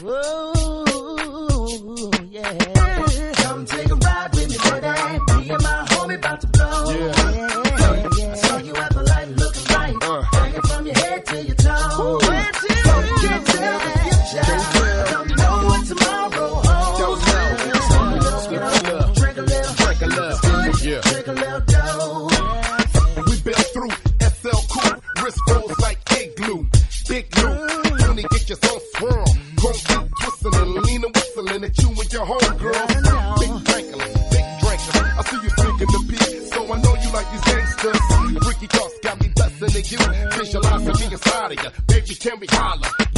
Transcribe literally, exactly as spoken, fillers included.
Ooh, yeah. Come take a ride with me, baby. Me and my homie about to blow. Yeah. Yeah, yeah. I saw you at the light looking right. Uh. Hanging from your head to your toes. Ooh. So you can't tell the future. Don't know what tomorrow holds. Don't know. So drink a little, drink a little, drink a little, yeah. Drink a little dough. We been through S L cool, wrist rolls like igloo. Big Lou, Tony get your soul swirl. Gon' keep twistin' and leanin', whistling at you and your homegirl. Big drinker, big drinker. I see you drinking the beat, so I know you like these gangsters. Freaky thoughts got me blessing at you. Visualizing me inside of you, baby, can we holler?